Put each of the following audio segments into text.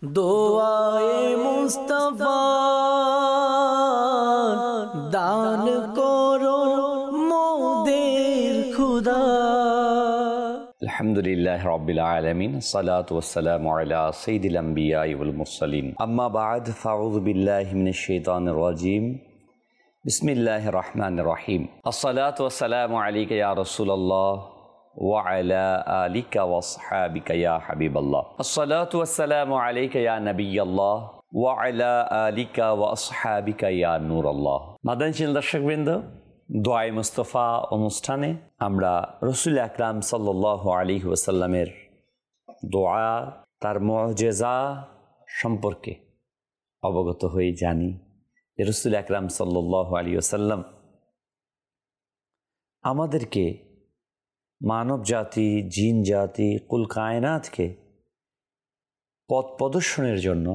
দোয়ায়ে মুস্তাফা দান করো মোদের খুদা। আলহামদুলিল্লাহ রাব্বিল আলামিন, সালাতু ওয়াসসালামু আলা সাইয়্যিদিল আমবিয়া ওয়াল মুরসালিন, আম্মা বা'দ, ফাউযু বিল্লাহি মিনাশ শাইতানির রাজীম। বিসমিল্লাহির রহমানির রহিম। আসসালাতু ওয়াসসালামু আলাইকা ইয়া রাসূলুল্লাহ ওয়া আলা আলিকা ওয়া আসহাবিকা ইয়া হাবিবাল্লাহ। আসসালাতু ওয়াসসালামু আলাইকা ইয়া নাবিয়াল্লাহ ওয়া আলা আলিকা ওয়া আসহাবিকা ইয়া নূরাল্লাহ। মাদানী চ্যানেল দর্শকবৃন্দ, দোয়ায়ে মুস্তাফা অনুষ্ঠানে আমরা রাসূল আকরাম সাল্লাল্লাহু আলাইহি ওয়াসাল্লামের দোয়া, তার মুআজিজা সম্পর্কে অবগত হয়ে জানি যে রাসূল আকরাম সাল্লাল্লাহু আলাইহি ওয়াসাল্লাম আমাদেরকে, মানব জাতি, জিন জাতি, কুল কায়নাতকে পথ প্রদর্শনের জন্য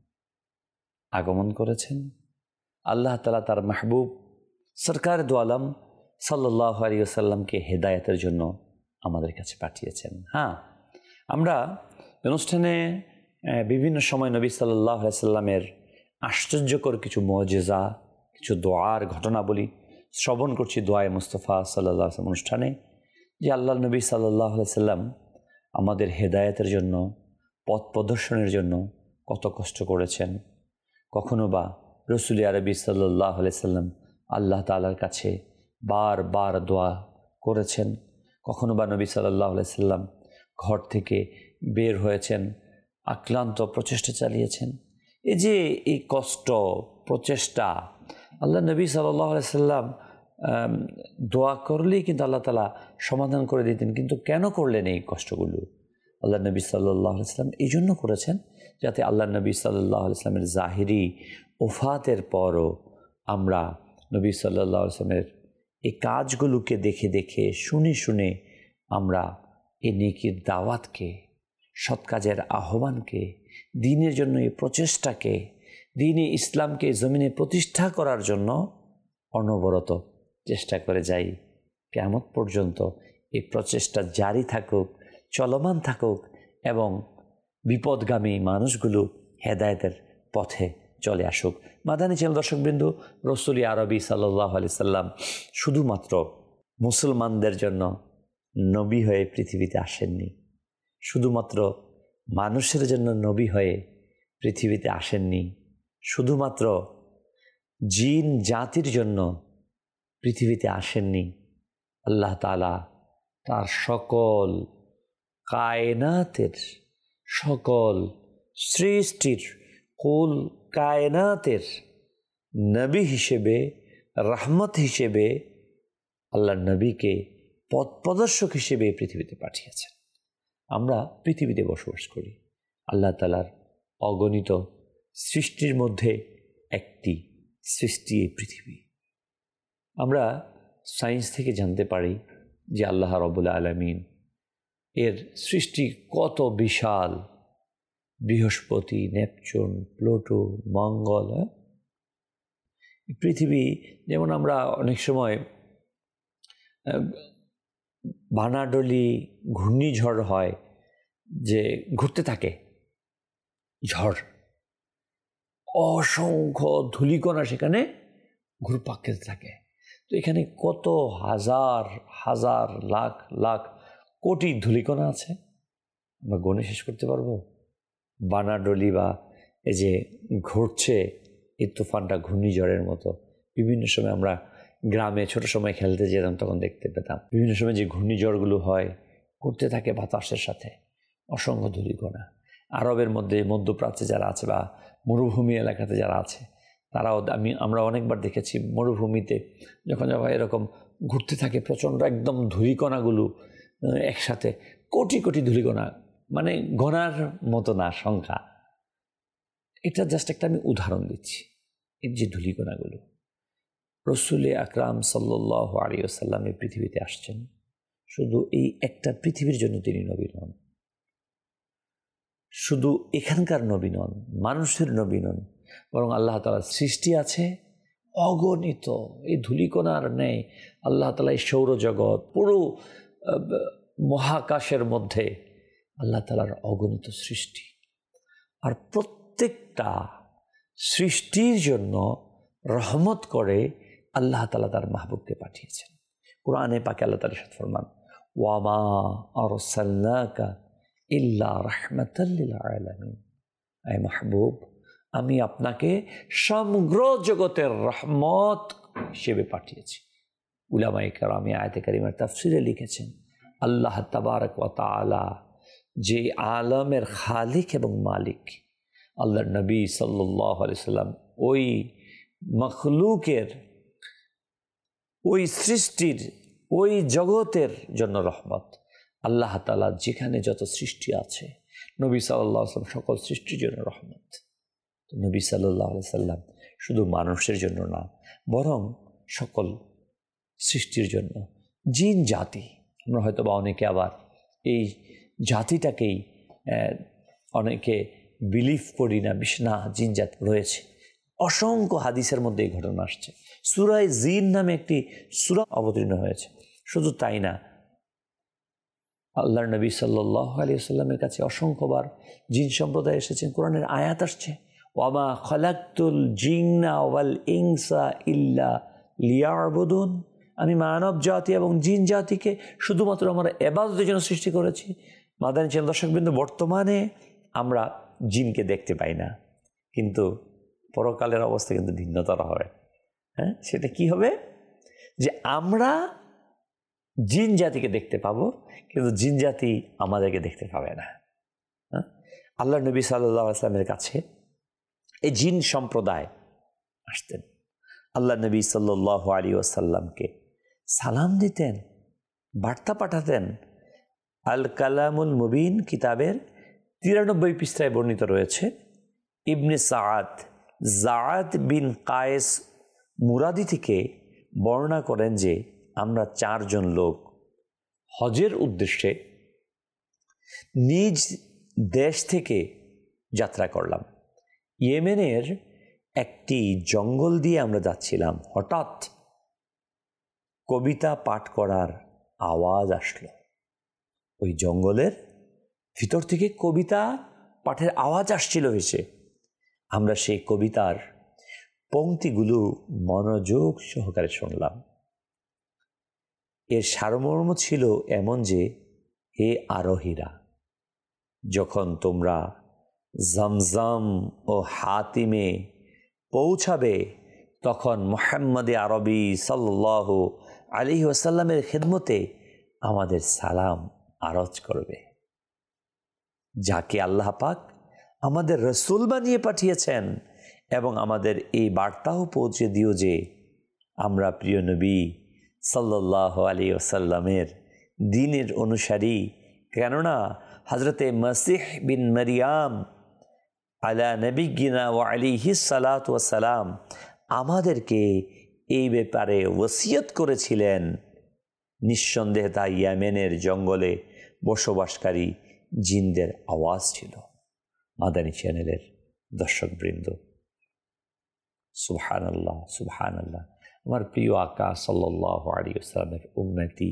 আগমন করেছেন। আল্লাহ তাআলা তার মাহবুব সরকার দু আলম সাল্লাল্লাহু আলাইহি ওয়াসাল্লামকে হেদায়েতের জন্য আমাদের কাছে পাঠিয়েছেন। আমরা অনুষ্ঠানে বিভিন্ন সময় নবী সাল্লাল্লাহু আলাইহি ওয়াসাল্লামের আশ্চর্যকর কিছু মুআজিজা, কিছু দোয়ার ঘটনাবলী শ্রবণ করছি দোয়ায়ে মুস্তাফা সাল্লাল্লাহু আলাইহি ওয়াসাল্লাম অনুষ্ঠানে, যে আল্লাহ নবী সাল্লাল্লাহু আলাইহি ওয়াসাল্লাম আমাদের হেদায়েতের জন্য, পথ প্রদর্শনের জন্য কত কষ্ট করেছেন। কখনো বা রাসূল আরবি সাল্লাল্লাহু আলাইহি ওয়াসাল্লাম আল্লাহ তাআলার কাছে বারবার দোয়া করেছেন। কখনো বা নবী সাল্লাল্লাহু আলাইহি ওয়াসাল্লাম ঘর থেকে বের হয়েছেন, আক্লান্ত প্রচেষ্টা চালিয়েছেন। এই যে এই কষ্ট, প্রচেষ্টা, আল্লাহ নবী সাল্লাল্লাহু আলাইহি ওয়াসাল্লাম দোয়া করলেই কিন্তু আল্লাহ তাআলা সমাধান করে দিতেন। কিন্তু কেন করলেন এই কষ্টগুলো? আল্লাহ নবী সাল্লাল্লাহু আলাইহি ওয়াসাল্লাম এই জন্য করেছেন যাতে আল্লাহ নবী সাল্লাল্লাহু আলাইহি ওয়াসাল্লামের জাহিরি ওফাতের পরও আমরা নবী সাল্লাল্লাহু আলাইহি ওয়াসাল্লামের এই কাজগুলোকে দেখে দেখে, শুনে শুনে আমরা এই নেকির দাওয়াতকে, সৎ কাজের আহ্বানকে, দ্বীনের জন্য এই প্রচেষ্টাকে, দ্বীনে ইসলামকে জমিনে প্রতিষ্ঠা করার জন্য অনবরত চেষ্টা করে যাই। কিয়ামত পর্যন্ত এই প্রচেষ্টা জারি থাকুক, চলমান থাকুক এবং বিপদগামী মানুষগুলো হেদায়েতের পথে চলে আসুক। মাদানী চ্যানেল দর্শকবৃন্দ, রাসূল আরবি সাল্লাল্লাহু আলাইহি সাল্লাম শুধুমাত্র মুসলমানদের জন্য নবী হয়ে পৃথিবীতে আসেননি, শুধুমাত্র মানুষের জন্য নবী হয়ে পৃথিবীতে আসেননি, শুধুমাত্র জিন জাতির জন্য পৃথিবীতে আসেননি। আল্লাহ তাআলা তার সকল কায়নাতের, সকল সৃষ্টির, কুল কায়নাতের নবী হিসেবে, রহমত হিসেবে আল্লাহ নবীকে পথ প্রদর্শক হিসেবে পৃথিবীতে পাঠিয়েছেন। আমরা পৃথিবীতে বসবাস করি, আল্লাহ তাআলার অগণিত সৃষ্টির মধ্যে একটি সৃষ্টি এই পৃথিবী। আমরা সায়েন্স থেকে জানতে পারি যে আল্লাহ রাব্বুল আলামিন এর সৃষ্টি কত বিশাল। বৃহস্পতি, নেপচুন, প্লুটো, মঙ্গল, পৃথিবী। যেমন আমরা অনেক সময় বানাডলি ঘূর্ণিঝড় হয়, যে ঘুরতে থাকে ঝড়, অসংখ্য ধূলিকণা সেখানে ঘুরপাক খেতে থাকে। তো এখানে কত হাজার হাজার, লাখ লাখ, কোটি ধূলিকণা আছে, আমরা গণে শেষ করতে পারবো? বানাডলি বা এই যে ঘুরছে এই তুফানটা ঘূর্ণিঝড়ের মতো, বিভিন্ন সময় আমরা গ্রামে ছোট সময় খেলতে যেতাম, তখন দেখতে পেতাম বিভিন্ন সময় যে ঘূর্ণিঝড়গুলো হয়, ঘুরতে থাকে বাতাসের সাথে, অসংখ্য ধূলিকণা। আরবের মধ্যে, মধ্যপ্রাচ্যে যারা আছে বা মরুভূমি এলাকাতে যারা আছে, তারাও আমরা অনেকবার দেখেছি মরুভূমিতে যখন এরকম ঘুরতে থাকে প্রচণ্ড একদম ধূলিকণাগুলো একসাথে, কোটি কোটি ধূলিকণা, মানে গণার মতো না সংখ্যা। এটা জাস্ট একটা আমি উদাহরণ দিচ্ছি। এই যে ধূলিকণাগুলো, রাসূল আকরাম সাল্লাল্লাহু আলাইহি ওয়াসাল্লাম এই পৃথিবীতে আসছেন, শুধু এই একটা পৃথিবীর জন্য তিনি নবী নন, শুধু এখানকার নবী নন, মানুষের নবী নন, বরং আল্লাহ তাআলার সৃষ্টি আছে অগণিত। এই ধূলিকণার নেই আল্লাহ তাআলা এই সৌরজগৎ, পুরো মহাকাশের মধ্যে আল্লাহ তাআলার অগণিত সৃষ্টি। আর প্রত্যেকটা সৃষ্টির জন্য রহমত করে আল্লাহ তাআলা তার মাহবুবকে পাঠিয়েছেন। কোরআনে পাকে আল্লাহ তাআলা ইরশাদ ফরমান, ওয়ামা আরসালনাকা ইল্লা রাহমাতাল লিল আলামিন। আয় মাহবুব, আমি আপনাকে সমগ্র জগতের রহমত হিসেবে পাঠিয়েছি। উলামায়ে কেরাম আয়াতে কারিমার তাফসিরে লিখেছেন, আল্লাহ তাবারক ওয়া তাআলা যে আলমের খালিক এবং মালিক, আল্লাহর নবী সাল্লাল্লাহু আলাইহি সাল্লাম ওই মখলুকের, ওই সৃষ্টির, ওই জগতের জন্য রহমত। আল্লাহ তাআলা যেখানে যত সৃষ্টি আছে, নবী সাল্লাল্লাহু আলাইহি সাল্লাম সকল সৃষ্টির জন্য রহমত। নবী সাল্লাল্লাহু আলাইহি সাল্লাম শুধু মানুষের জন্য না, বরং সকল সৃষ্টির জন্য। জিন জাতি, আমরা হয়তো বা অনেকে আবার এই জাতিটাকেই অনেকে বিলিভ করি না, না জিন জাতি রয়েছে। অসংখ্য হাদিসের মধ্যে এই ঘটনা আসছে। সূরা জিন নামে একটি সূরা অবতীর্ণ হয়েছে। শুধু তাই না, আল্লাহর নবী সাল্লাল্লাহু আলাইহি ওয়াসাল্লামের কাছে অসংখ্যবার জিন সম্প্রদায় এসেছেন। কোরআনের আয়াত আসছে, ওয়ামা খালাকতুল জিন্না ওয়াল ইনসা ইল্লা লিয়াবুদুন। আমি মানব জাতি এবং জিন জাতিকে শুধুমাত্র আমার ইবাদতের জন্য সৃষ্টি করেছি। মাদানী চ্যানেল দর্শকবৃন্দ, বর্তমানে আমরা জিনকে দেখতে পাই না, কিন্তু পরকালের অবস্থা কিন্তু ভিন্নতর হবে। হ্যাঁ, সেটা কি হবে? যে আমরা জিন জাতিকে দেখতে পাবো, কিন্তু জিন জাতি আমাদেরকে দেখতে পাবে না। আল্লাহ নবী সাল্লাল্লাহু আলাইহি ওয়াসাল্লামের কাছে এই জিন সম্প্রদায় আসতেন। আল্লাহ নবী সাল্লাল্লাহু আলাইহি ওয়াসাল্লামকে সালাম দিতেন, বার্তা পাঠাতেন। আল কালামুল মুবিন কিতাবের 93 পৃষ্ঠায় বর্ণিত রয়েছে, ইবনে জাআদ বিন কায়েস মুরাদি থেকে বর্ণনা করেন যে আমরা 4 জন লোক হজের উদ্দেশ্যে নিজ দেশ থেকে যাত্রা করলাম। ইয়েমেনের একটি জঙ্গল দিয়ে আমরা যাচ্ছিলাম। হঠাৎ কবিতা পাঠ করার আওয়াজ আসলো। ওই জঙ্গলের ভিতর থেকে কবিতা পাঠের আওয়াজ আসছিল ভেসে। আমরা সেই কবিতার পংক্তিগুলো মনোযোগ সহকারে শুনলাম। এর সারমর্ম ছিল এমন যে, হে আরোহীরা, যখন তোমরা জমজম ও হাতিমে পৌঁছাবে, তখন মুহাম্মদে আরবি সাল্লাল্লাহু আলাইহি ওয়াসাল্লামের খেদমতে আমাদের সালাম আরজ করবে, যাকে আল্লাহ পাক আমাদের রসুল বানিয়ে পাঠিয়েছেন। এবং আমাদের এই বার্তাও পৌঁছে দিও যে আমরা প্রিয় নবী সাল্লাল্লাহু আলাইহি ওয়াসাল্লামের দ্বীনের অনুসারী। কেননা হযরতে মসিহ বিন মারিয়াম আলা নবিয়িনা ওয়া আলাইহিস সালাতু ওয়াস সালাম আমাদেরকে এই ব্যাপারে ওসিয়ত করেছিলেন। নিঃসন্দেহে তা ইয়েমেনের জঙ্গলে বসবাসকারী জিনদের আওয়াজ ছিল। মাদানী চ্যানেলের দর্শকবৃন্দ, সুবহানাল্লাহ, সুবহানাল্লাহ। আমার প্রিয় আকা সাল্লাল্লাহু আলাইহি ওয়াসাল্লামের উম্মতি,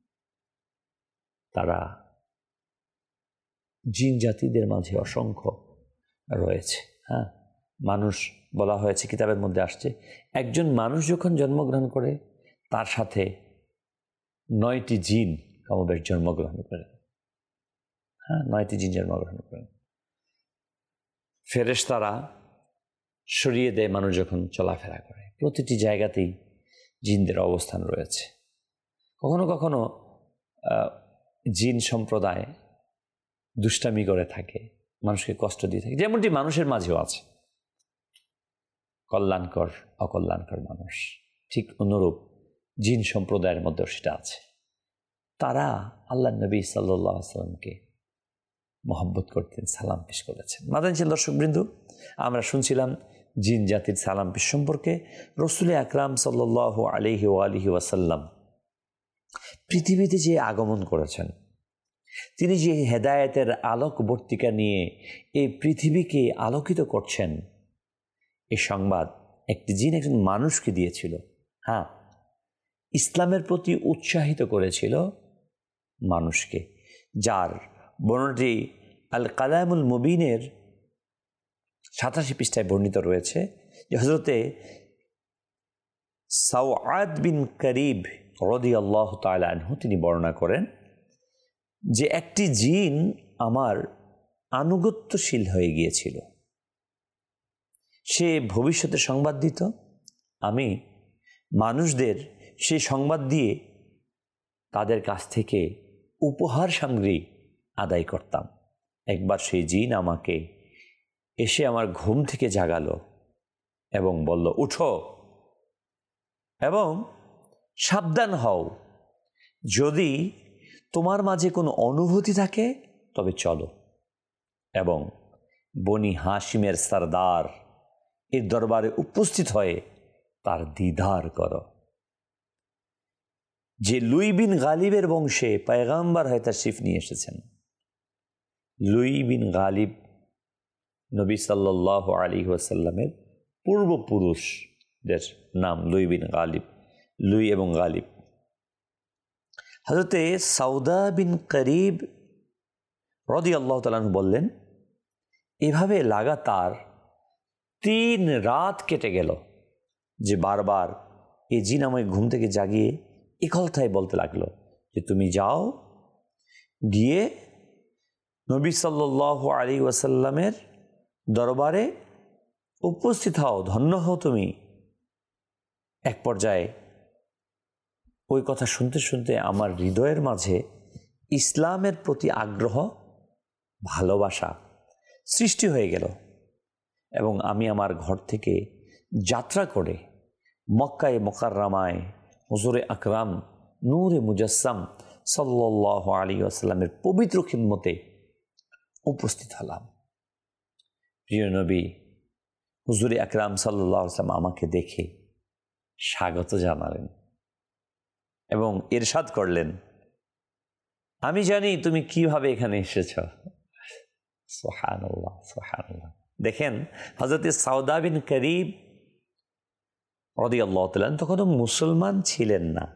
তারা জিন জাতিদের মাঝে অসংখ্য রয়েছে। হ্যাঁ, মানুষ বলা হয়েছে, কিতাবের মধ্যে আসছে, একজন মানুষ যখন জন্মগ্রহণ করে তার সাথে 9টি জিন কমবেশ জন্মগ্রহণ করে। হ্যাঁ, 9টি জিন জন্মগ্রহণ করেন। ফেরেশতারা সরিয়ে দেয় মানুষ যখন চলাফেরা করে। প্রতিটি জায়গাতেই জিনদের অবস্থান রয়েছে। কখনো কখনো জিন সম্প্রদায় দুষ্টামি করে থাকে, মানুষকে কষ্ট দিয়ে থাকে, যেমনটি মানুষের মাঝেও আছে কল্যাণকর অকল্যাণকর মানুষ। ঠিক অনুরূপ জিন সম্প্রদায়ের মধ্যেও সেটা আছে। তারা আল্লাহ নবী সাল্লাল্লাহু আলাইহি ওয়াসাল্লামকে মহব্বত করতেন, সালাম পেশ করেছেন। মাদানী চ্যানেল দর্শকবৃন্দ, আমরা শুনছিলাম জিন জাতির সালাম পেশ সম্পর্কে। রসুল আকরাম সাল্লাল্লাহু আলাইহি ওয়া আলিহি ওয়াসাল্লাম পৃথিবীতে যে আগমন করেছেন, তিনি যে হেদায়েতের আলোকবর্তিকা নিয়ে এই পৃথিবীকে আলোকিত করছেন, এই সংবাদ একটি জিন একজন মানুষকে দিয়েছিল। হ্যাঁ, ইসলামের প্রতি উৎসাহিত করেছিল মানুষকে, যার বর্ণনাটি আল কালামুল মুবিনের 87 পৃষ্ঠায় বর্ণিত রয়েছে যে হযরতে সাওয়াদ বিন কারিব রাদিয়াল্লাহু তাআলা আনহু তিনি বর্ণনা করেন যে একটি জিন আমার আনুগত্যশীল হয়ে গিয়েছিল। সে ভবিষ্যতে সংবাদ দিত, আমি মানুষদের সেই সংবাদ দিয়ে তাদের কাছ থেকে উপহার সামগ্রী আদায় করতাম। একবার সেই জিন আমাকে এসে আমার ঘুম থেকে জাগালো এবং বলল, উঠো এবং সাবধান হও, যদি তোমার মাঝে কোনো অনুভূতি থাকে তবে চলো এবং বনি হাশিমের সরদার এর দরবারে উপস্থিত হয়ে তার দিদার করো। যে লুই বিন গালিবের বংশে পয়গম্বর হয়ে তাশরিফ নিয়ে এসেছেন। লুই বিন গালিব নবী সাল্লাল্লাহু আলাইহি ওয়াসাল্লামের পূর্বপুরুষদের নাম লুই বিন গালিব, লুই এবং গালিব। হযরতে সাউদা বিন করিব রাদিয়াল্লাহু তাআলা আনহু বললেন, এভাবে লাগাতার 3 রাত কেটে গেল যে বারবার এই জিন আমায় ঘুম থেকে জাগিয়ে এই কথাই বলতে লাগলো যে তুমি যাও, গিয়ে নবী সাল্লাল্লাহু আলাইহি ওয়াসাল্লামের দরবারে উপস্থিত হও, ধন্য হও তুমি। এক পর্যায়ে ওই কথা শুনতে শুনতে আমার হৃদয়ের মাঝে ইসলামের প্রতি আগ্রহ, ভালোবাসা সৃষ্টি হয়ে গেল এবং আমি আমার ঘর থেকে যাত্রা করে মক্কায়ে মুকাররমায় হুজুরে আকরাম নূরে মুজাসসাম সাল্লাল্লাহু আলাইহি ওয়াসাল্লামের পবিত্র খিদমতে উপস্থিত হলাম। প্রিয় নবী হুজুরে আকরাম সাল্লাল্লাহু আলাইহি ওয়াসাল্লাম আমাকে দেখে স্বাগত জানালেন এবং ইরশাদ করলেন, আমি জানি তুমি কিভাবে এখানে এসেছ। সুবহানাল্লাহ, সুবহানাল্লাহ। দেখেন হযরত সাউদা বিন করিব রাদিয়াল্লাহু তাআলা তখনও মুসলমান ছিলেন না,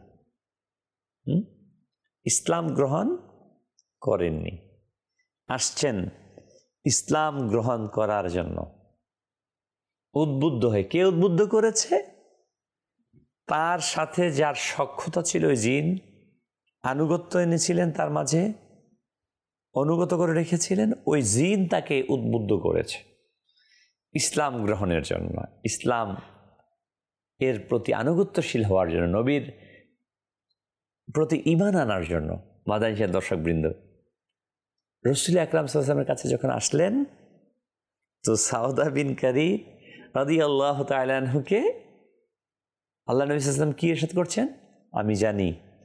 ইসলাম গ্রহণ করেননি, আসছেন ইসলাম গ্রহণ করার জন্য উদ্বুদ্ধ হয়ে। কে উদ্বুদ্ধ করেছে? তার সাথে যার সখ্যতা ছিল ওই জিন, আনুগত্য এনেছিলেন তার মাঝে, অনুগত করে রেখেছিলেন, ওই জিন তাকে উদ্বুদ্ধ করেছে ইসলাম গ্রহণের জন্য, ইসলাম এর প্রতি আনুগত্যশীল হওয়ার জন্য, নবীর প্রতি ঈমান আনার জন্য। মাদানী দর্শকবৃন্দ, রাসূল আকরাম সাল্লাল্লাহু আলাইহি ওয়াসাল্লামের কাছে যখন আসলেন তো সাউদা বিন করিব রাদিয়াল্লাহু তাআলা আনহুকে আল্লাহ নবী সাল্লাল্লাহু আলাইহি ওয়াসাল্লাম কি ইরশাদ করছেন, আমি জানি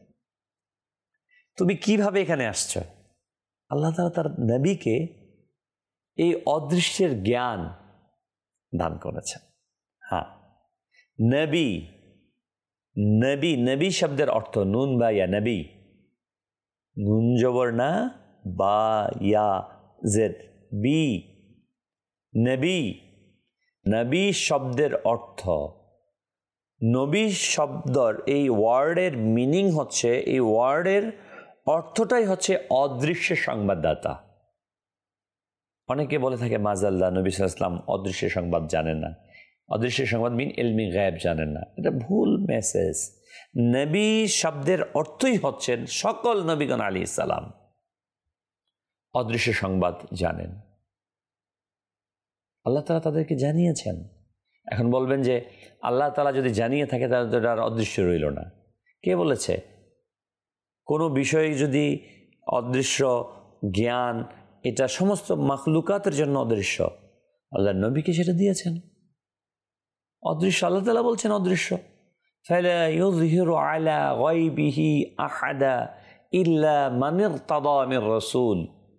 তুমি কিভাবে এখানে আসছো। আল্লাহ তাআলা তার নবীকে এই অদৃশ্যের জ্ঞান দান করেছেন। হ্যাঁ, নবী, নবী, নবী শব্দের অর্থ নুন বা ইয়া, নবী, নুন জবর না, বা ইয়া জেড, বি, নবী। নবী শব্দের অর্থ, নবী শব্দর এই ওয়ার্ডের মিনিং হচ্ছে, এই ওয়ার্ডের অর্থটাই হচ্ছে অদৃশ্য সংবাদদাতা। অনেকে বলে থাকে মাজাল্লাহ নবী সাল্লাল্লাহু আলাইহি ওয়াসাল্লাম অদৃশ্য সংবাদ জানেন না, অদৃশ্য সংবাদ মিন ইলমি গায়েব জানেন না। এটা ভুল মেসেজ। নবী শব্দের অর্থই হচ্ছেন সকল নবীগণ আলাইহিস সালাম অদৃশ্য সংবাদ জানেন, আল্লাহ তাআলা তাদেরকে জানিয়েছেন। এখন বলবেন যে আল্লাহ তাআলা যদি জানিয়ে থাকে তাহলে তো আর অদৃশ্য রইল না। কে বলেছে? কোনো বিষয়ে যদি অদৃশ্য জ্ঞান, এটা সমস্ত মাখলুকাতের জন্য অদৃশ্য, আল্লাহ নবীকে সেটা দিয়েছেন অদৃশ্য। আল্লাহ তাআলা বলছেন অদৃশ্য, ফালা ইউযহিরু আলা গায়বিহি আহাদা ইল্লা মান ইরতাদা মির রাসূল।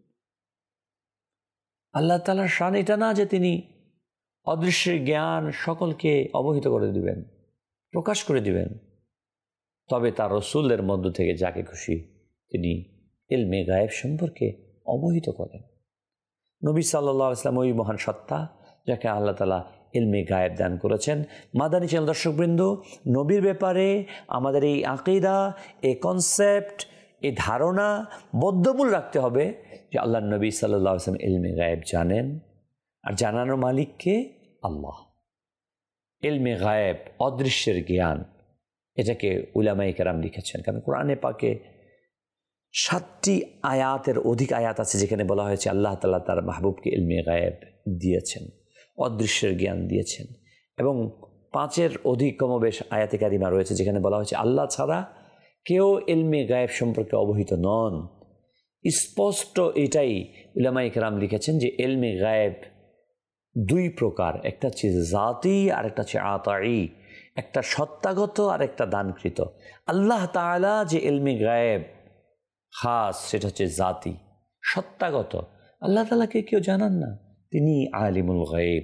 আল্লাহ তাআলার শান এটা না যে তিনি অদৃশ্যের জ্ঞান সকলকে অবহিত করে দিবেন, প্রকাশ করে দিবেন, তবে তার রসুলের মধ্য থেকে যাকে খুশি তিনি ইলমে গায়েব সম্পর্কে অবহিত করেন। নবী সাল্লাল্লাহু আলাইহি ওয়াসাল্লাম ওই মহান সত্তা যাকে আল্লাহ তাআলা ইলমে গায়েব দান করেছেন। মাদানী চ্যানেল দর্শকবৃন্দ, নবীর ব্যাপারে আমাদের এই আকীদা, এই কনসেপ্ট, এই ধারণা বদ্ধমূল রাখতে হবে যে আল্লাহ নবী সাল্লাল্লাহু আলাইহি ওয়াসাল্লাম ইলমে গায়েব জানেন আর জানানোর মালিককে আল্লাহ। ইলমে গায়েব, অদৃশ্যের জ্ঞান, এটাকে উলামায়ে কেরাম লিখেছেন। কারণ কোরআনে পাকে 7টি আয়াতের অধিক আয়াত আছে যেখানে বলা হয়েছে আল্লাহ তাআলা তার মাহবুবকে ইলমে গায়েব দিয়েছেন, অদৃশ্যের জ্ঞান দিয়েছেন। এবং 5-এর অধিক কমবেশ আয়াতে কারিমা রয়েছে যেখানে বলা হয়েছে আল্লাহ ছাড়া কেউ ইলমে গায়েব সম্পর্কে অবহিত নন। স্পষ্ট এটাই উলামায়ে কেরাম লিখেছেন যে ইলমে গায়েব 2 প্রকার, একটা হচ্ছে জাতি আর একটা হচ্ছে আতাই, একটা সত্তাগত আর একটা দানকৃত। আল্লাহ তাআলা যে ইলমে গায়েব খাস, সেটা হচ্ছে জাতি, সত্তাগত। আল্লাহ তাআলাকে কেউ জানান না, তিনি আলিমুল গায়েব,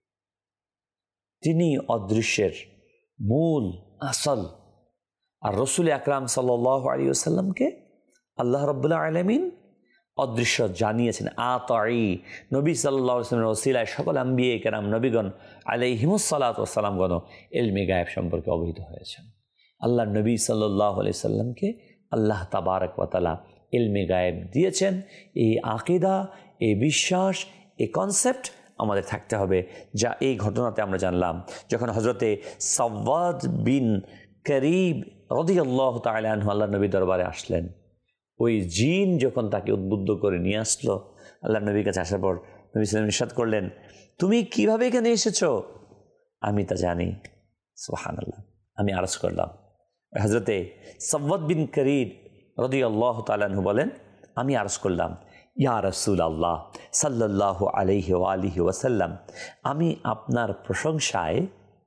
তিনি অদৃশ্যের মূল আসল। আর রাসূল আকরাম সাল্লাল্লাহু আলাইহি ওয়াসাল্লামকে আল্লাহ রাব্বুল আলামিন অদৃশ্য জানিয়েছেন। আতাই, নবী সাল্লাল্লাহু আলাইহি ওয়াসাল্লামের ওসিলায় সকল আম্বিয়া কেরাম নবীগণ আলাইহিমুস সালাতু ওয়াস সালামগণ ইলমে গায়েব সম্পর্কে অবহিত হয়েছেন। আল্লাহ নবী সাল্লাল্লাহু আলাইহি সাল্লামকে আল্লাহ তাবারক ওয়া তাআলা ইলমে গায়েব দিয়েছেন। এই আকীদা, এই বিশ্বাস, এই কনসেপ্ট আমাদের থাকতে হবে। যা এই ঘটনাতে আমরা জানলাম, যখন হযরতে সাওয়াদ বিন কারিব রাদিয়াল্লাহু তাআলা আনহু আল্লাহ নবী দরবারে আসলেন, ওই জিন যখন তাকে উদ্বুদ্ধ করে নিয়ে আসলো, আল্লাহ নবীর কাছে আসার পর নবী সাল্লাল্লাহু আলাইহি ওয়াসাল্লাম ইরশাদ করলেন, তুমি কিভাবে এখানে এসেছো? আমি তা জানি। সুবহানাল্লাহ। আমি আরজ করলাম। হযরতে সাওয়াদ বিন কারিব রাদিয়াল্লাহু তাআলা আনহু বলেন, আমি আরজ করলাম, ইয়া রাসূলুল্লাহ সাল্লাল্লাহু আলাইহি ওয়া আলিহি ওয়াসাল্লাম, আমি আপনার প্রশংসায়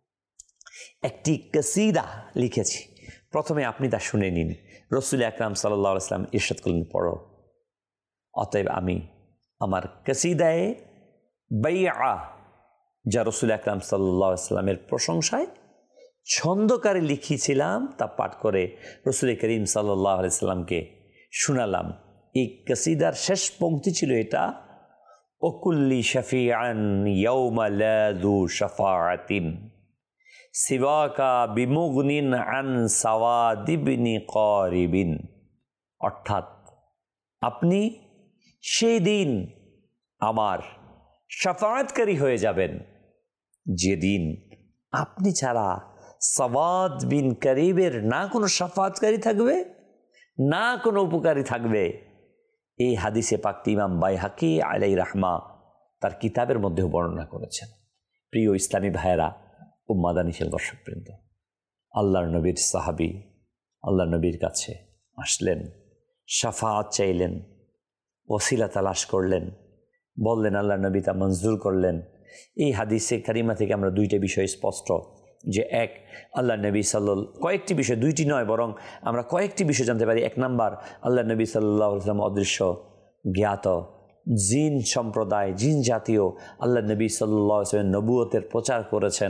একটি কসিদা লিখেছি, প্রথমে আপনি তা শুনে নিন। রাসূল আকরাম সাল্লাল্লাহু আলাইহি ওয়াসাল্লাম ইরশাদ করলেন, পড়ো। অতএব আমি আমার কসিদায়ে বাইআ, যা রাসূল আকরাম সাল্লাল্লাহু আলাইহি ওয়াসাল্লামের প্রশংসায় ছন্দকারে লিখিয়েছিলাম, তা পাঠ করে রাসূল করিম সাল্লাল্লাহু আলাইহি ওয়াসাল্লামকে শোনালাম। এই কসিদার শেষ পংক্তি ছিল এটা, ওকুল্লি শাফিআন ইয়াউমা লা যু শাফাআতিন সিওয়াকা বিমুগনিন আন সাওয়াদিবনি কারিবিন। অর্থাৎ আপনি সেই দিন আমার শাফাআতকারী হয়ে যাবেন, যেদিন আপনি ছাড়া সাওয়াদ বিন কারিবের না কোনো শাফাআতকারী থাকবে, না কোনো উপকারী থাকবে। এই হাদিসে পাকটি ইমাম বাইহাকি আলাইহি রাহমা তার কিতাবের মধ্যেও বর্ণনা করেছেন। প্রিয় ইসলামী ভাইয়েরা ও মাদানিশীল দর্শকবৃন্দ, আল্লাহর নবীর সাহাবী আল্লাহর নবীর কাছে আসলেন, শাফাআত চাইলেন, ওসিলা তালাশ করলেন, বললেন, আল্লাহর নবী তা মঞ্জুর করলেন। এই হাদিসে কারিমা থেকে আমরা 2টা বিষয় স্পষ্ট, যে এক, আল্লাহ নবী কয়েকটি বিষয়, 2টি নয় বরং আমরা কয়েকটি বিষয় জানতে পারি। 1 নাম্বার, আল্লাহ নবী সাল্লাল্লাহু আলাইহি ওয়াসাল্লাম অদৃশ্য জ্ঞাত জিন সম্প্রদায়, জিন জাতীয় আল্লাহ নবী সাল্লাল্লাহু আলাইহি ওয়াসাল্লাম নবুয়তের প্রচার করেছেন,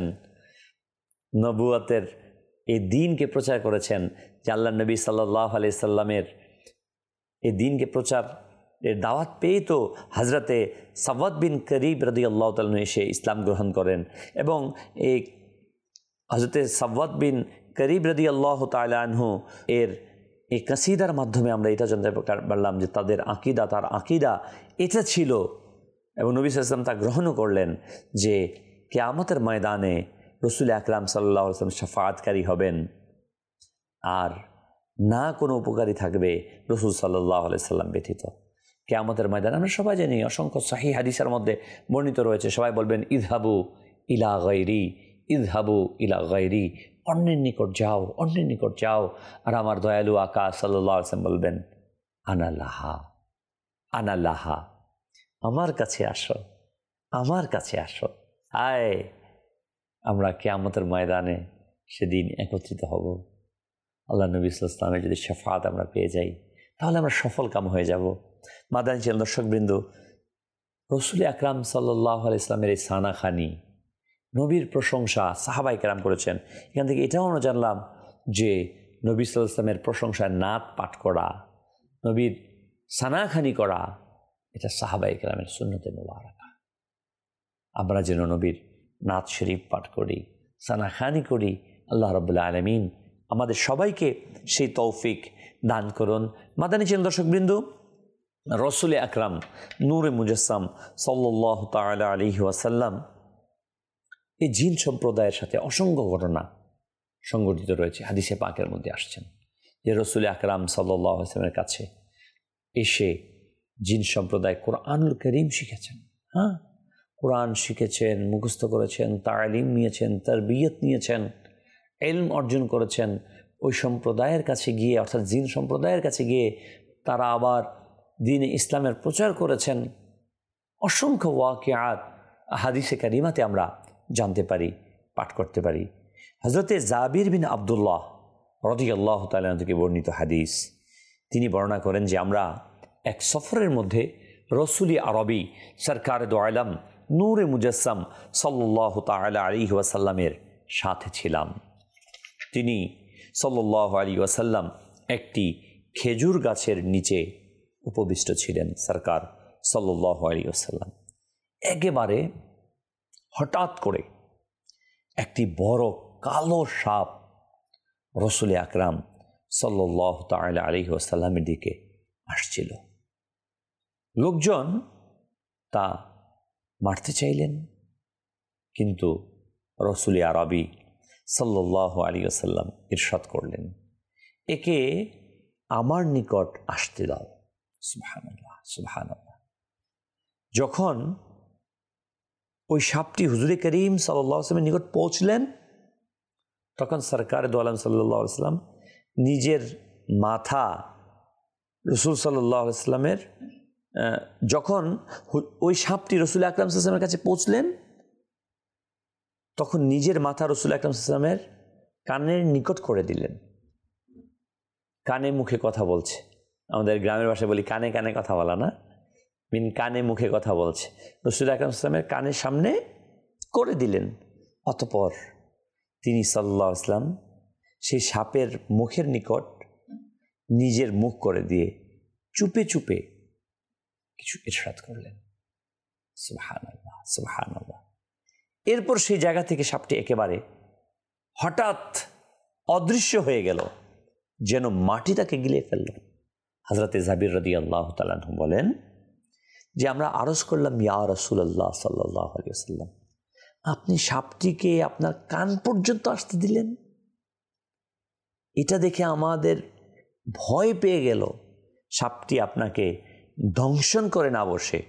নবুয়তের এই দিনকে প্রচার করেছেন, যে আল্লাহ নবী সাল্লাল্লাহু আলাইহি সাল্লামের এই দিনকে প্রচার এর দাওয়াত পেয়ে তো হযরতে সাওয়াদ বিন কারিব রাদিয়াল্লাহু তাআলা এসে ইসলাম গ্রহণ করেন। এবং এই হযরতে সাওয়াদ বিন কারিব রাদিয়াল্লাহু তাআলা আনহু এর এই কাসিদার মাধ্যমে আমরা এটা জানতে পারলাম যে তাদের আকীদা, তার আকীদা এটা ছিল, এবং নবী সাল্লাল্লাহু আলাইহি ওয়াসাল্লাম তা গ্রহণও করলেন, যে কিয়ামতের ময়দানে রাসূল আকরাম সাল্লাল্লাহু আলাইহি ওয়াসাল্লাম শাফাআতকারী হবেন, আর না কোনো উপকারী থাকবে রাসূল সাল্লাল্লাহু আলাইহি ওয়াসাল্লাম ব্যতীত। কিয়ামতের ময়দানে আমরা সবাই জানি, অসংখ্য সহিহ হাদিসের মধ্যে বর্ণিত রয়েছে, সবাই বলবেন, ইযহাবু ইলা গায়রি, ইযহাবু ইলা গায়রি, অন্যের নিকট যাও, অন্যের নিকট যাও। আর আমার দয়ালু আকা সাল্লাল্লাহু আলাইহি ওয়াসাল্লাম বলবেন, আনা লাহা, আনা লাহা, আমার কাছে আসো, আমার কাছে আসো। আয়, আমরা কিয়ামতের ময়দানে সেদিন একত্রিত হব। আল্লাহ নবী সাল্লাল্লাহু আলাইহি ওয়াসাল্লামের যদি শাফাআত আমরা পেয়ে যাই, তাহলে আমরা সফল কাম হয়ে যাব। মাদানী চ্যানেল দর্শকবৃন্দ, রাসূল আকরাম সাল্লাল্লাহু আলাইহি ওয়াসাল্লামের এই সানাখানি, নবীর প্রশংসা সাহাবায়ে কেরাম করেছেন। এখান থেকে এটাও আমরা জানলাম যে নবী সাল্লাল্লাহু আলাইহি ওয়াসাল্লামের প্রশংসায় নাত পাঠ করা, নবীর সানাখানি করা, এটা সাহাবায়ে কেরামের সুন্নতে মুবারাকা। আমরা যেন নবীর নাত শরীফ পাঠ করি, সানাখানি করি। আল্লাহ রাব্বুল আলামিন আমাদের সবাইকে সেই তৌফিক দান করুন। মাদানী চ্যানেল দর্শকবৃন্দ, রসুল আকরাম নূরে মুজাসসাম সাল্লাল্লাহু তাআলা আলাইহি ওয়াসাল্লাম এই জিন সম্প্রদায়ের সাথে অসংখ্য ঘটনা সংঘটিত রয়েছে। হাদিসে পাকের মধ্যে আসছেন যে রসুল আকরাম সাল্লাল্লাহু আলাইহি ওয়াসাল্লামের কাছে এসে জিন সম্প্রদায় কোরআনুল কারীম শিখেছেন। কোরআন শিখেছেন, মুখস্থ করেছেন, তালিম নিয়েছেন, তারবিয়ত নিয়েছেন, ইলম অর্জন করেছেন। ওই সম্প্রদায়ের কাছে গিয়ে, অর্থাৎ জিন সম্প্রদায়ের কাছে গিয়ে তারা আবার দ্বীনে ইসলামের প্রচার করেছেন। অসংখ্য ওয়াকিয়াত হাদিসে কারিমাতে আমরা জানতে পারি, পাঠ করতে পারি। হযরতে জাবির বিন আব্দুল্লাহ রাদিয়াল্লাহু তাআলা থেকে বর্ণিত হাদিস, তিনি বর্ণনা করেন যে আমরা এক সফরের মধ্যে রসুল আরবি সরকার দো আলম নূরে মুজাসসাম সাল্লাল্লাহু তাআলা আলাইহি ওয়াসাল্লামের সাথে ছিলাম। তিনি সাল্লাল্লাহু আলাইহি ওয়াসাল্লাম একটি খেজুর গাছের নিচে উপবিষ্ট ছিলেন। সরকার সাল্লাল্লাহু আলাইহি ওয়াসাল্লাম একেবারে হঠাৎ করে একটি বড় কালো সাপ রসুল আকরাম সাল্লাল্লাহু তাআলা আলাইহি ওয়াসাল্লামের দিকে আসছিল। লোকজন তা মারতে চাইলেন, কিন্তু রসুল আরবি সাল্লাল্লাহু আলাইহি ওয়াসাল্লাম ইরশাদ করলেন, একে আমার নিকট আসতে দাও। সুবহানাল্লাহ, সুবহানাল্লাহ। যখন ওই সাপটি হুজুরে করিম সাল্লাল্লাহু আলাইহি ওয়াসাল্লামের নিকট পৌঁছলেন, তখন সরকার দো আলম সাল্লাল্লাহু আলাইহি ওয়াসাল্লাম নিজের মাথা রসুল সাল্লাল্লাহু আলাইহি ওয়াসাল্লামের, যখন ওই সাপটি রসুল আকরাম সাল্লাল্লাহু আলাইহি ওয়াসাল্লামের কাছে পৌঁছলেন, তখন নিজের মাথা রসুল আকরাম সাল্লাল্লাহু আলাইহি ওয়াসাল্লামের কানের নিকট করে দিলেন। কানে মুখে কথা বলছে, আমাদের গ্রামের ভাষায় বলি কানে কানে কথা বলা না, কানে মুখে কথা বলছে। রসুল আকরাম সাল্লাল্লাহু আলাইহি ওয়াসাল্লামের কানের সামনে করে দিলেন। অতঃপর তিনি সাল্লাল্লাহু আলাইহি ওয়াসাল্লাম সেই সাপের মুখের নিকট নিজের মুখ করে দিয়ে চুপে চুপে কিছু ইরশাদ করলেন। সুবহানাল্লাহ, সুবহানাল্লাহ। এরপর সেই জায়গা থেকে সাপটি একেবারে হঠাৎ অদৃশ্য হয়ে গেল, যেন মাটি তাকে গিলে ফেলল। হযরতে জাবির রাদিয়াল্লাহু তাআলা আনহু বলেন যে আমরা আরজ করলাম, ইয়া রাসূলুল্লাহ সাল্লাল্লাহু আলাইহি ওয়াসাল্লাম, আপনি সাপটিকে আপনার কান পর্যন্ত আসতে দিলেন। এটা দেখে আমাদের ভয় পেয়ে গেল, সাপটি আপনাকে দংশন করে না বসে।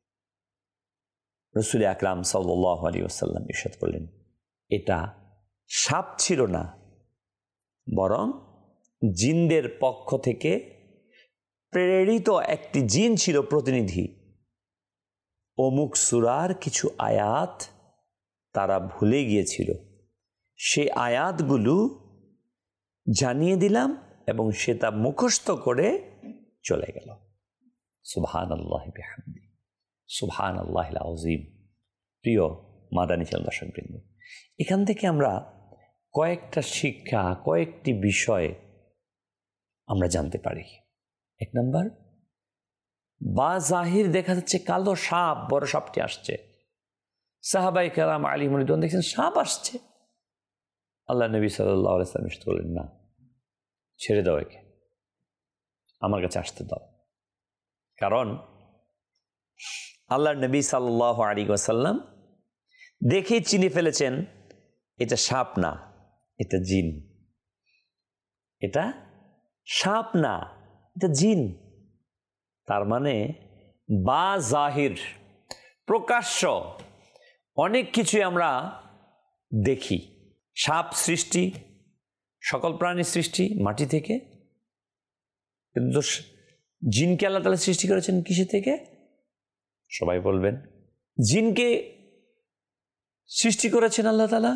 রসুল আকরাম সাল্লাল্লাহু আলাইহি ওয়াসাল্লাম ইরশাদ করলেন, এটা সাপ ছিল না, বরং জিনদের পক্ষ থেকে প্রেরিত একটি জিন ছিল প্রতিনিধি। অমুক সূরার কিছু আয়াত তারা ভুলে গিয়েছিল, সেই আয়াতগুলো জানিয়ে দিলাম এবং সে তা মুখস্থ করে চলে গেল। সুবহানাল্লাহি বিহামদি, সুবহানাল্লাহিল আযীম। প্রিয় মাদানী চ্যানেল দর্শকবৃন্দ, এখান থেকে আমরা কয়েকটা শিক্ষা, কয়েকটি বিষয় আমরা জানতে পারি। এক নম্বর, বা জাহির দেখা যাচ্ছে কালো সাপ, বড় সাপটি আসছে। সাহাবায়ে কেরাম আলিম রিদওয়ান দেখছেন সাপ আসছে, আল্লাহ নবী সাল্লাল্লাহু আলাইহি ওয়াসাল্লাম ইরশাদ করলেন, না, ছেড়ে দাও, একে আমার কাছে আসতে দাও। কারণ আল্লাহ নবী সাল্লাল্লাহু আলাইহি ওয়াসাল্লাম দেখেই চিনে ফেলেছেন এটা সাপ না, এটা জিন। এটা সাপ না, এটা জিন। তার মানে বা জাহির, প্রকাশ্য অনেক কিছুই আমরা দেখি। সাপ সৃষ্টি, সকল প্রাণীর সৃষ্টি মাটি থেকে, কিন্তু জিনকে আল্লাহ তাআলা সৃষ্টি করেছেন কিসে থেকে? সবাই বলবেন, জিনকে সৃষ্টি করেছেন আল্লাহ তাআলা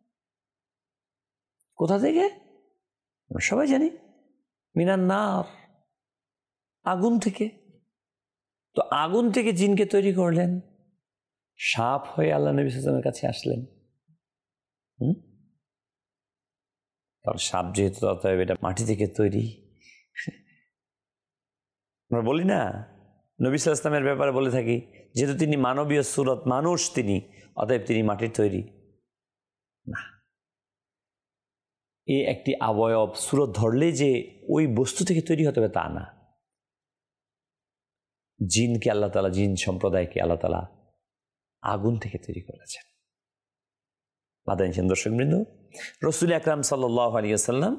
কোথা থেকে? আমরা সবাই জানি, মিনান নার, আগুন থেকে। তো আগুন থেকে জিনকে তৈরি করলেন, সাপ হয়ে আল্লাহ নবী সাল্লাল্লাহু আলাইহি ওয়াসাল্লামের কাছে আসলেন। তার সাপ যেহেতু অতএব এটা মাটি থেকে তৈরি। আমরা বলি না, নবী সাল্লাল্লাহু আলাইহি ওয়াসাল্লামের ব্যাপারে বলে থাকি, যেহেতু তিনি মানবীয় সুরত, মানুষ তিনি, অতএব তিনি মাটির তৈরি না। এই একটি অবয়ব সুরত ধরলে যে ওই বস্তু থেকে তৈরি হতে হবে তা না। জিনকে আল্লাহ তাআলা, জিন সম্প্রদায়কে আল্লাহ তাআলা আগুন থেকে তৈরি করেছেন। মাদানী দর্শকবৃন্দ, রাসূল আকরাম সাল্লাল্লাহু আলাইহি ওয়াসাল্লাম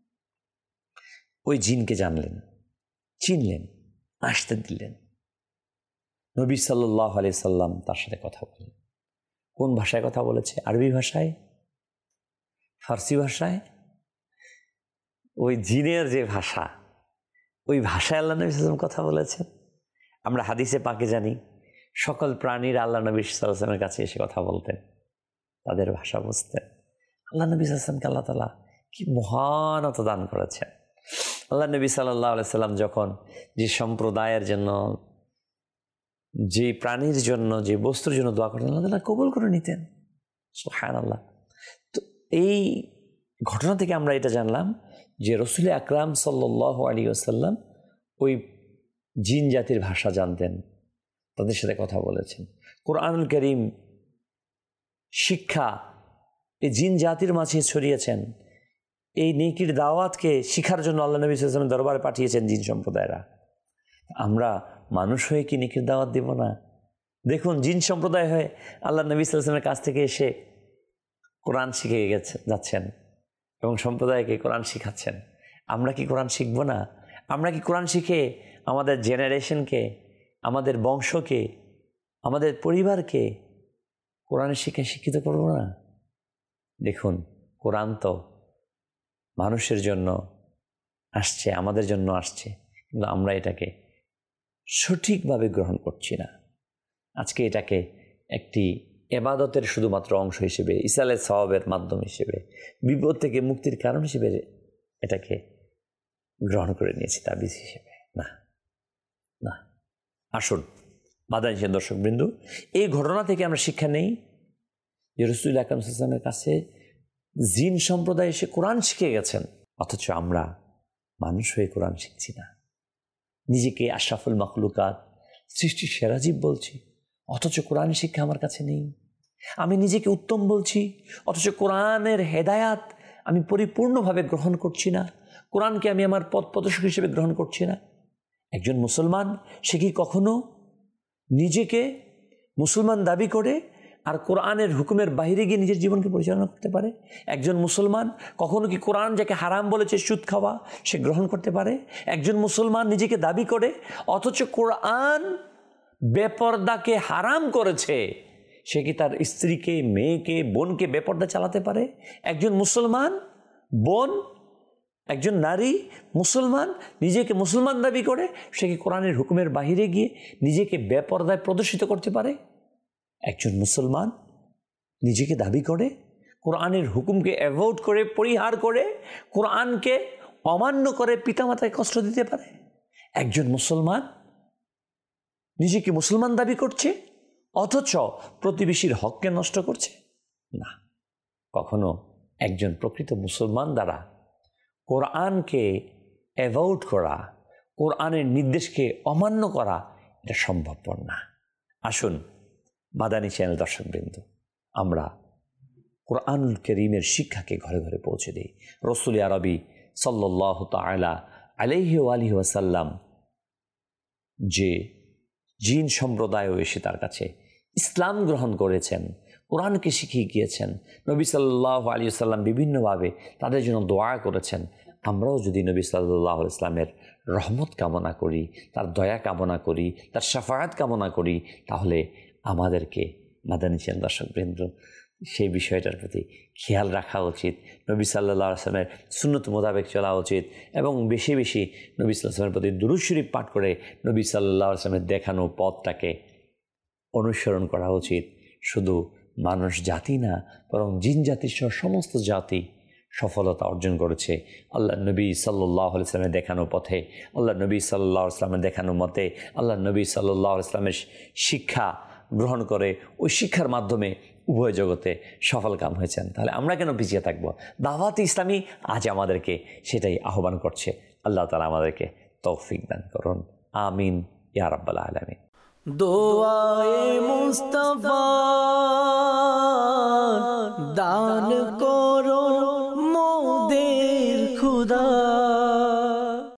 ওই জিনকে জানলেন, চিনলেন, আসতে দিলেন। নবী সাল্লাল্লাহু আলাইহি সাল্লাম তার সাথে কথা বললেন। কোন ভাষায় কথা বলেছে? আরবি ভাষায়, ফার্সি ভাষায়, ওই জিনের যে ভাষা, ওই ভাষায় আল্লাহ নবী সাল্লাল্লাহু আলাইহি ওয়াসাল্লাম কথা বলেছেন। আমরা হাদিসে পাকে জানি সকল প্রাণীর আল্লাহ নবী সাল্লাল্লাহু আলাইহি ওয়াসাল্লামের কাছে এসে কথা বলতেন, তাদের ভাষা বুঝতেন। আল্লাহ নবী সাল্লাল্লাহু আলাইহি ওয়াসাল্লামকে আল্লাহ তাআলা কি মহানতা দান করেছেন। আল্লাহ নবী সাল্লাল্লাহু আলাইহি ওয়াসাল্লাম যখন যে সম্প্রদায়ের জন্য, যে প্রাণীর জন্য, যে বস্তুর জন্য দোয়া করতেন, আল্লাহ তাআলা কবুল করে নিতেন। সুবহানাল্লাহ। তো এই ঘটনা থেকে আমরা এটা জানলাম যে রাসূল আকরাম সাল্লাল্লাহু আলাইহি ওয়াসাল্লাম ওই জিন জাতির ভাষা জানতেন, তাদের সাথে কথা বলেছেন। কোরআনুল কারীম শিক্ষা এই জিন জাতির মাঝে ছড়িয়েছেন। এই নেকির দাওয়াতকে শিখার জন্য আল্লাহ নবী সাল্লাল্লাহু আলাইহি ওয়াসাল্লাম দরবারে পাঠিয়েছেন জিন সম্প্রদায়রা। আমরা মানুষ হয়ে কি নেকির দাওয়াত দেব না? দেখুন, জিন সম্প্রদায় হয়ে আল্লাহ নবী সাল্লাল্লাহু আলাইহি ওয়াসাল্লামের কাছ থেকে এসে কোরআন শিখে যাচ্ছেন এবং সম্প্রদায়কে কোরআন শিখাচ্ছেন। আমরা কি কোরআন শিখব না? আমরা কি কোরআন শিখে আমাদের জেনারেশনকে, আমাদের বংশকে, আমাদের পরিবারকে কোরআনের শিক্ষায় শিক্ষিত করব না? দেখুন, কোরআন তো মানুষের জন্য আসছে, আমাদের জন্য আসছে, কিন্তু আমরা এটাকে সঠিকভাবে গ্রহণ করছি না। আজকে এটাকে একটি ইবাদতের শুধুমাত্র অংশ হিসেবে, ইসালে সওয়াবের মাধ্যম হিসেবে, বিপদ থেকে মুক্তির কারণ হিসেবে এটাকে গ্রহণ করে নিয়েছি তাবিজ হিসেবে। না না, আসুন মাদানী দর্শকবৃন্দ, এই ঘটনা থেকে আমরা শিক্ষা নেই যে রাসূল আকরাম সাল্লাল্লাহু আলাইহি ওয়াসাল্লামের কাছে জিন সম্প্রদায় এসে কোরআন শিখে গেছেন, অথচ আমরা মানুষ হয়ে কোরআন শিখছি না। নিজেকে আশরাফুল মাখলুকাত, সৃষ্টির সেরা জীব বলছি, অথচ কোরআনের শিক্ষা আমার কাছে নেই। আমি নিজেকে উত্তম বলছি, অথচ কোরআনের হেদায়াত আমি পরিপূর্ণভাবে গ্রহণ করছি না। কোরআনকে আমি আমার পথ প্রদর্শক হিসেবে গ্রহণ করছি না। একজন মুসলমান সে কি কখনো নিজেকে মুসলমান দাবি করে আর কোরআনের হুকুমের বাইরে গিয়ে নিজের জীবনকে পরিচালনা করতে পারে? একজন মুসলমান কখনো কি কোরআন যাকে হারাম বলেছে সুদ খাওয়া সে গ্রহণ করতে পারে? একজন মুসলমান নিজেকে দাবি করে, অথচ কোরআন বেপর্দাকে হারাম করেছে, সে কি তার স্ত্রীকে, মেয়েকে, বোনকে বেপর্দা চালাতে পারে? একজন মুসলমান বোন, একজন নারী মুসলমান নিজেকে মুসলমান দাবি করে, সে কি কোরআনের হুকুমের বাহিরে গিয়ে নিজেকে বেপর্দায় প্রদর্শিত করতে পারে? একজন মুসলমান নিজেকে দাবি করে, কোরআনের হুকুমকে অ্যাভয়েড করে, পরিহার করে, কোরআনকে অমান্য করে পিতামাতাকে কষ্ট দিতে পারে? একজন মুসলমান নিজেকে মুসলমান দাবি করছে, অথচ প্রতিবেশীর হককে নষ্ট করছে? না, কখনো একজন প্রকৃত মুসলমান দ্বারা কোরআনকে অ্যাভয়েড করা, কোরআনের নির্দেশকে অমান্য করা, এটা সম্ভবপর না। আসুন মাদানী চ্যানেল দর্শকবৃন্দ, আমরা কোরআনুল কারীমের শিক্ষাকে ঘরে ঘরে পৌঁছে দিই। রাসূল আরবি সাল্লাল্লাহু তাআলা আলাইহি ওয়া আলিহি ওয়াসাল্লাম যে জিন সম্প্রদায়ও এসে তার কাছে ইসলাম গ্রহণ করেছেন, কোরআনকে শিখিয়ে গিয়েছেন, নবী সাল্লাল্লাহু আলাইহি ওয়াসাল্লাম বিভিন্নভাবে তাদের জন্য দোয়া করেছেন। আমরাও যদি নবী সাল্লাল্লাহু আলাইহি ওয়াসাল্লামের রহমত কামনা করি, তার দয়া কামনা করি, তার শাফাআত কামনা করি, তাহলে আমাদেরকে মাদানী চ্যানেল দর্শকবৃন্দ সেই বিষয়টার প্রতি খেয়াল রাখা উচিত। নবী সাল্লাল্লাহু আলাইহি ওয়াসাল্লামের সুন্নত মোতাবেক চলা উচিত এবং বেশি বেশি নবী সাল্লাল্লাহু আলাইহি ওয়াসাল্লামের প্রতি দুরূদ শরীফ পাঠ করে নবী সাল্লাল্লাহু আলাইহি ওয়াসাল্লামের দেখানো পথটাকে অনুসরণ করা উচিত। শুধু মানুষ জাতি না, বরং জিন জাতির সহ সমস্ত জাতি সফলতা অর্জন করেছে আল্লাহ নবী সাল্লাল্লাহু আলাইহি ওয়াসাল্লামের দেখানো পথে, আল্লাহ নবী সাল্লাল্লাহু আলাইহি ওয়াসাল্লামের দেখানো মতে, আল্লাহ নবী সাল্লাল্লাহু আলাইহি ওয়াসাল্লামের শিক্ষা গ্রহণ করে ওই শিক্ষার মাধ্যমে উভয় জগতে সফল কাম হয়েছেন। তাহলে আমরা কেন পিছিয়ে থাকবো? দাওয়াত ইসলামী আজ আমাদেরকে সেটাই আহ্বান করছে। আল্লাহ তাআলা আমাদেরকে তৌফিক দান করুন। আমিন ইয়া রাব্বাল আলামিন। দোয়ায়ে মুস্তাফা দান করো মোদের